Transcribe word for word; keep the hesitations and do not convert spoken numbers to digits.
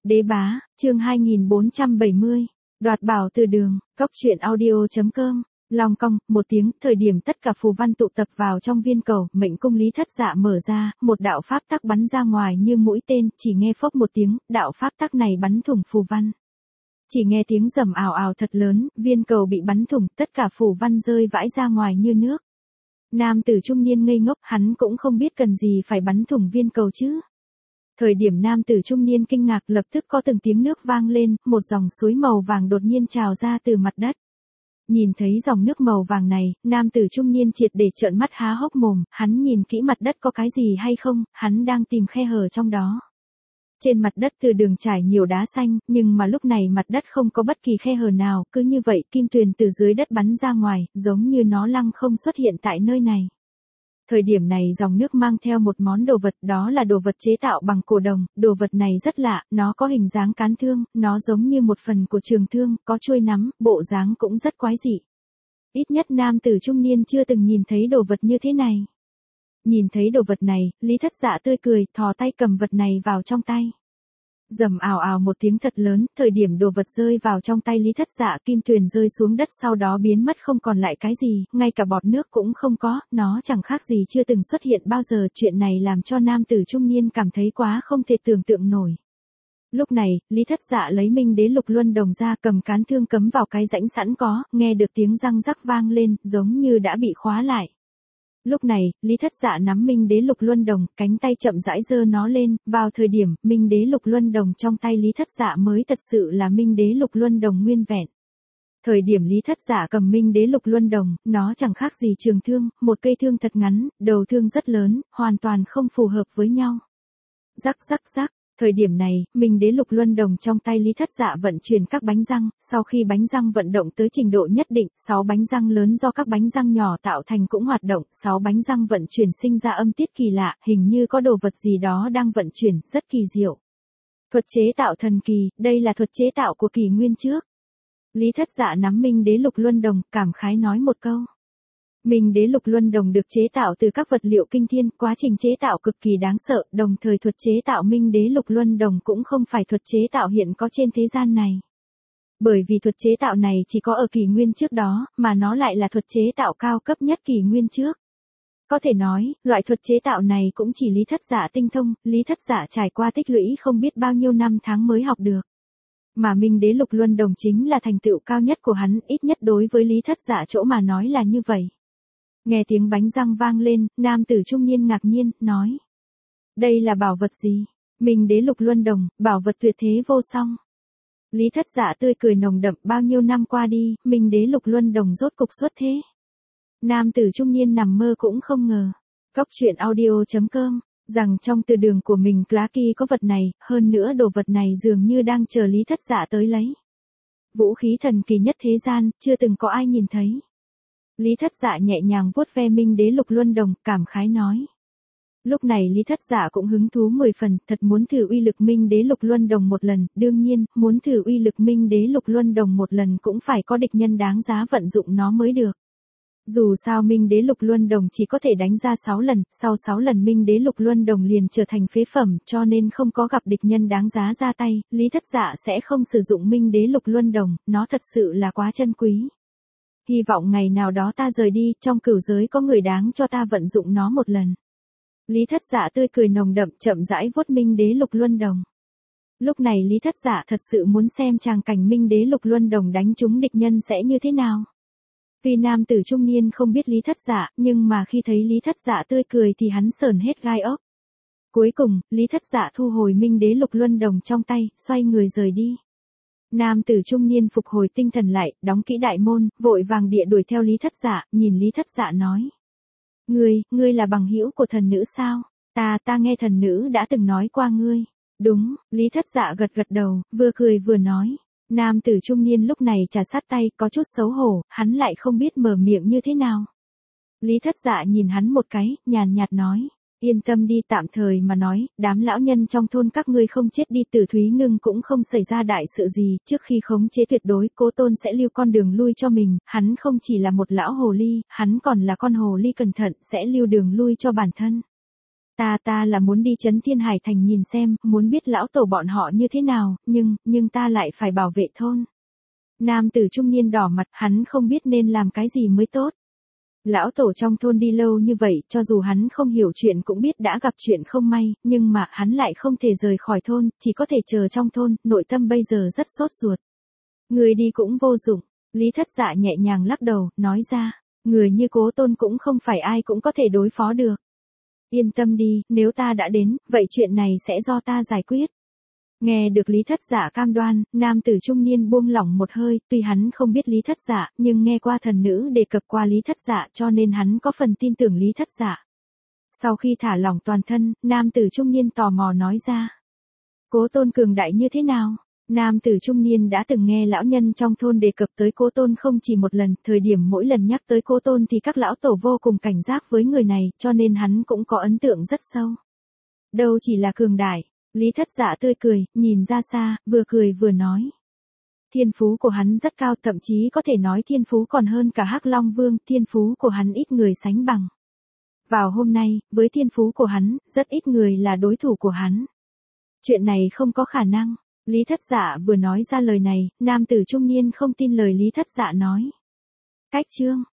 Đế bá, chương hai nghìn bốn trăm bảy mươi. Đoạt bảo từ đường, cốc truyện audio.com. Long cong, một tiếng, thời điểm tất cả phù văn tụ tập vào trong viên cầu, mệnh cung Lý Thất Dạ mở ra, một đạo pháp tắc bắn ra ngoài như mũi tên, chỉ nghe phốc một tiếng, đạo pháp tắc này bắn thủng phù văn. Chỉ nghe tiếng rầm ào ào thật lớn, viên cầu bị bắn thủng, tất cả phù văn rơi vãi ra ngoài như nước. Nam tử trung niên ngây ngốc, hắn cũng không biết cần gì phải bắn thủng viên cầu chứ. Thời điểm nam tử trung niên kinh ngạc, lập tức có từng tiếng nước vang lên, một dòng suối màu vàng đột nhiên trào ra từ mặt đất. Nhìn thấy dòng nước màu vàng này, nam tử trung niên triệt để trợn mắt há hốc mồm, hắn nhìn kỹ mặt đất có cái gì hay không, hắn đang tìm khe hở trong đó. Trên mặt đất từ đường trải nhiều đá xanh, nhưng mà lúc này mặt đất không có bất kỳ khe hở nào, cứ như vậy kim tuyền từ dưới đất bắn ra ngoài, giống như nó lăng không xuất hiện tại nơi này. Thời điểm này dòng nước mang theo một món đồ vật, đó là đồ vật chế tạo bằng cổ đồng, đồ vật này rất lạ, nó có hình dáng cán thương, nó giống như một phần của trường thương, có chuôi nắm, bộ dáng cũng rất quái dị. Ít nhất nam tử trung niên chưa từng nhìn thấy đồ vật như thế này. Nhìn thấy đồ vật này, Lý Thất Dạ tươi cười, thò tay cầm vật này vào trong tay. Rầm ào ào một tiếng thật lớn, thời điểm đồ vật rơi vào trong tay Lý Thất Dạ, kim tuyền rơi xuống đất sau đó biến mất không còn lại cái gì, ngay cả bọt nước cũng không có, nó chẳng khác gì chưa từng xuất hiện bao giờ, chuyện này làm cho nam tử trung niên cảm thấy quá không thể tưởng tượng nổi. Lúc này, Lý Thất Dạ lấy Minh Đế Lục Luân Đồng ra, cầm cán thương cấm vào cái rãnh sẵn có, nghe được tiếng răng rắc vang lên, giống như đã bị khóa lại. Lúc này, Lý Thất Dạ nắm Minh Đế Lục Luân Đồng, cánh tay chậm rãi giơ nó lên, vào thời điểm, Minh Đế Lục Luân Đồng trong tay Lý Thất Dạ mới thật sự là Minh Đế Lục Luân Đồng nguyên vẹn. Thời điểm Lý Thất Dạ cầm Minh Đế Lục Luân Đồng, nó chẳng khác gì trường thương, một cây thương thật ngắn, đầu thương rất lớn, hoàn toàn không phù hợp với nhau. Rắc rắc rắc. Thời điểm này, Minh Đế Lục Luân Đồng trong tay Lý Thất Dạ vận chuyển các bánh răng, sau khi bánh răng vận động tới trình độ nhất định, sáu bánh răng lớn do các bánh răng nhỏ tạo thành cũng hoạt động, sáu bánh răng vận chuyển sinh ra âm tiết kỳ lạ, hình như có đồ vật gì đó đang vận chuyển, rất kỳ diệu. Thuật chế tạo thần kỳ, đây là thuật chế tạo của kỷ nguyên trước. Lý Thất Dạ nắm Minh Đế Lục Luân Đồng, cảm khái nói một câu. Minh Đế Lục Luân Đồng được chế tạo từ các vật liệu kinh thiên, quá trình chế tạo cực kỳ đáng sợ, đồng thời thuật chế tạo Minh Đế Lục Luân Đồng cũng không phải thuật chế tạo hiện có trên thế gian này. Bởi vì thuật chế tạo này chỉ có ở kỷ nguyên trước đó, mà nó lại là thuật chế tạo cao cấp nhất kỷ nguyên trước. Có thể nói, loại thuật chế tạo này cũng chỉ Lý Thất Dạ tinh thông, Lý Thất Dạ trải qua tích lũy không biết bao nhiêu năm tháng mới học được. Mà Minh Đế Lục Luân Đồng chính là thành tựu cao nhất của hắn, ít nhất đối với Lý Thất Dạ chỗ mà nói là như vậy. Nghe tiếng bánh răng vang lên, nam tử trung niên ngạc nhiên, nói. Đây là bảo vật gì? Minh Đế Lục Luân Đồng, bảo vật tuyệt thế vô song. Lý Thất Dạ tươi cười nồng đậm, bao nhiêu năm qua đi, Minh Đế Lục Luân Đồng rốt cục xuất thế. Nam tử trung niên nằm mơ cũng không ngờ. Cốc truyện audio.com, rằng trong từ đường của mình Clarky có vật này, hơn nữa đồ vật này dường như đang chờ Lý Thất Dạ tới lấy. Vũ khí thần kỳ nhất thế gian, chưa từng có ai nhìn thấy. Lý Thất Dạ nhẹ nhàng vuốt ve Minh Đế Lục Luân Đồng, cảm khái nói. Lúc này Lý Thất Dạ cũng hứng thú mười phần, thật muốn thử uy lực Minh Đế Lục Luân Đồng một lần, đương nhiên, muốn thử uy lực Minh Đế Lục Luân Đồng một lần cũng phải có địch nhân đáng giá vận dụng nó mới được. Dù sao Minh Đế Lục Luân Đồng chỉ có thể đánh ra sáu lần, sau sáu lần Minh Đế Lục Luân Đồng liền trở thành phế phẩm, cho nên không có gặp địch nhân đáng giá ra tay, Lý Thất Dạ sẽ không sử dụng Minh Đế Lục Luân Đồng, nó thật sự là quá chân quý. Hy vọng ngày nào đó ta rời đi, trong cửu giới có người đáng cho ta vận dụng nó một lần. Lý Thất Dạ tươi cười nồng đậm, chậm rãi vuốt Minh Đế Lục Luân Đồng. Lúc này Lý Thất Dạ thật sự muốn xem tràng cảnh Minh Đế Lục Luân Đồng đánh trúng địch nhân sẽ như thế nào. Tuy nam tử trung niên không biết Lý Thất Dạ, nhưng mà khi thấy Lý Thất Dạ tươi cười thì hắn sởn hết gai ốc. Cuối cùng, Lý Thất Dạ thu hồi Minh Đế Lục Luân Đồng trong tay, xoay người rời đi. Nam tử trung niên phục hồi tinh thần lại, đóng kỹ đại môn, vội vàng địa đuổi theo Lý Thất Dạ, nhìn Lý Thất Dạ nói. Ngươi, ngươi là bằng hữu của thần nữ sao? Ta, ta nghe thần nữ đã từng nói qua ngươi. Đúng, Lý Thất Dạ gật gật đầu, vừa cười vừa nói. Nam tử trung niên lúc này trà sát tay, có chút xấu hổ, hắn lại không biết mở miệng như thế nào. Lý Thất Dạ nhìn hắn một cái, nhàn nhạt nói. Yên tâm đi, tạm thời mà nói, đám lão nhân trong thôn các ngươi không chết đi, Tử Thúy Ngưng cũng không xảy ra đại sự gì, trước khi khống chế tuyệt đối, Cố Tôn sẽ lưu con đường lui cho mình, hắn không chỉ là một lão hồ ly, hắn còn là con hồ ly cẩn thận, sẽ lưu đường lui cho bản thân. Ta ta là muốn đi Trấn Thiên Hải Thành nhìn xem, muốn biết lão tổ bọn họ như thế nào, nhưng, nhưng ta lại phải bảo vệ thôn. Nam tử trung niên đỏ mặt, hắn không biết nên làm cái gì mới tốt. Lão tổ trong thôn đi lâu như vậy, cho dù hắn không hiểu chuyện cũng biết đã gặp chuyện không may, nhưng mà hắn lại không thể rời khỏi thôn, chỉ có thể chờ trong thôn, nội tâm bây giờ rất sốt ruột. Người đi cũng vô dụng, Lý Thất Dạ nhẹ nhàng lắc đầu, nói ra, người như Cố Tôn cũng không phải ai cũng có thể đối phó được. Yên tâm đi, nếu ta đã đến, vậy chuyện này sẽ do ta giải quyết. Nghe được Lý Thất Dạ cam đoan, nam tử trung niên buông lỏng một hơi, tuy hắn không biết Lý Thất Dạ, nhưng nghe qua thần nữ đề cập qua Lý Thất Dạ cho nên hắn có phần tin tưởng Lý Thất Dạ. Sau khi thả lỏng toàn thân, nam tử trung niên tò mò nói ra. Cố Tôn cường đại như thế nào? Nam tử trung niên đã từng nghe lão nhân trong thôn đề cập tới Cố Tôn không chỉ một lần, thời điểm mỗi lần nhắc tới Cố Tôn thì các lão tổ vô cùng cảnh giác với người này, cho nên hắn cũng có ấn tượng rất sâu. Đâu chỉ là cường đại, Lý Thất Dạ tươi cười, nhìn ra xa, vừa cười vừa nói. Thiên phú của hắn rất cao, thậm chí có thể nói thiên phú còn hơn cả Hắc Long Vương, thiên phú của hắn ít người sánh bằng. Vào hôm nay, với thiên phú của hắn, rất ít người là đối thủ của hắn. Chuyện này không có khả năng. Lý Thất Dạ vừa nói ra lời này, nam tử trung niên không tin lời Lý Thất Dạ nói. Cách chương